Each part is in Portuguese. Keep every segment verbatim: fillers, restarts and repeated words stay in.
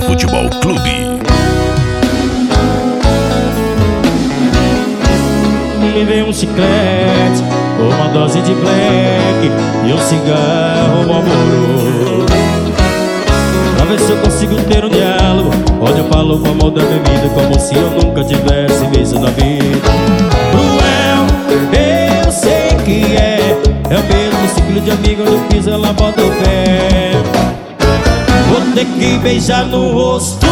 Futebol Clube. Me vem um chiclete, uma dose de black e um cigarro Marlboro, pra ver se eu consigo ter um diálogo onde eu falo com amor da bebida, como se eu nunca tivesse visto na vida. Cruel, eu sei que é É o mesmo ciclo de amigo onde eu fiz ela bota o pé. Vou ter que beijar no rosto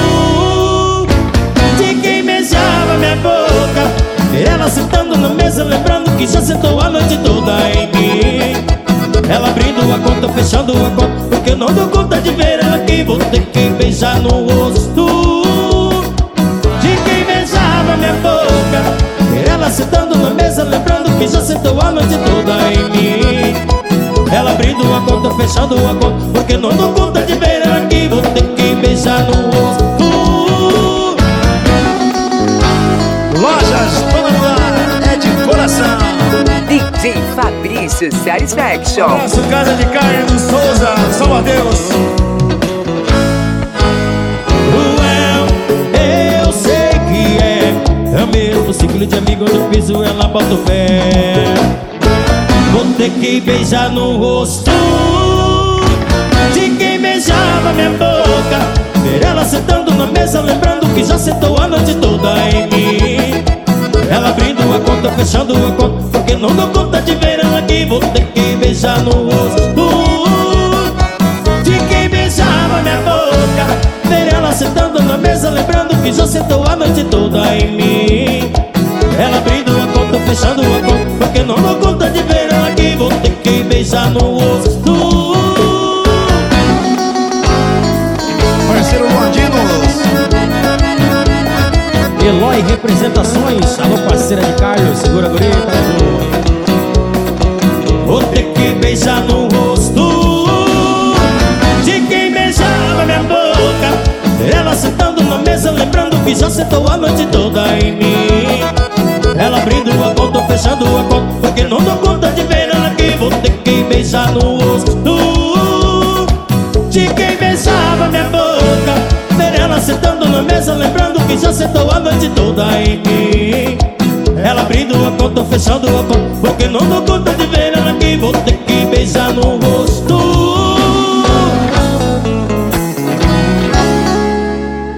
de quem beijava minha boca, ver ela sentando na mesa, lembrando que já sentou a noite toda em mim. Ela abrindo a conta, fechando a conta, porque eu não dou conta de ver ela aqui. Vou ter que beijar no rosto de quem beijava minha boca, ver ela sentando na mesa, lembrando que já sentou a noite toda em mim. Ela abrindo a conta, fechando a conta, porque eu não dou conta de ver ela aqui. Vou ter que beijar no rosto. Lojas Dona do Lar é de coração. D J Fabrício Satisfaction. Abraço Casa de Carne do Souza, São Mateus. Cruel, eu sei que é É o mesmo ciclo de amigo onde eu piso, ela bota o pé. Vou ter que beijar no rosto de quem beijava minha boca, ver ela sentando na mesa, lembrando que já sentou a noite toda em mim. Ela abrindo a conta, fechando a conta, porque não dou conta de ver ela aqui. Vou ter que beijar no rosto de quem beijava minha boca, ver ela sentando na mesa, lembrando que já sentou a noite toda em mim. Ela abrindo a conta, fechando a conta, porque não dou conta de ver ela aqui. Vou ter que beijar no rosto. Parceiro Londinos. Eloy Representações, alô parceira de Carlos, segura a gurita. Vou ter que beijar no rosto de quem beijava minha boca, ela sentando na mesa, lembrando que já sentou a noite toda em mim. Ela abrindo a conta, fechando a conta, porque não dou conta de ver ela aqui. Vou ter que beijar no rosto de quem beijava minha boca, ver ela sentando na mesa, lembrando que já sentou a noite toda em mim. Ela abrindo a conta, fechando a conta, porque não dou conta de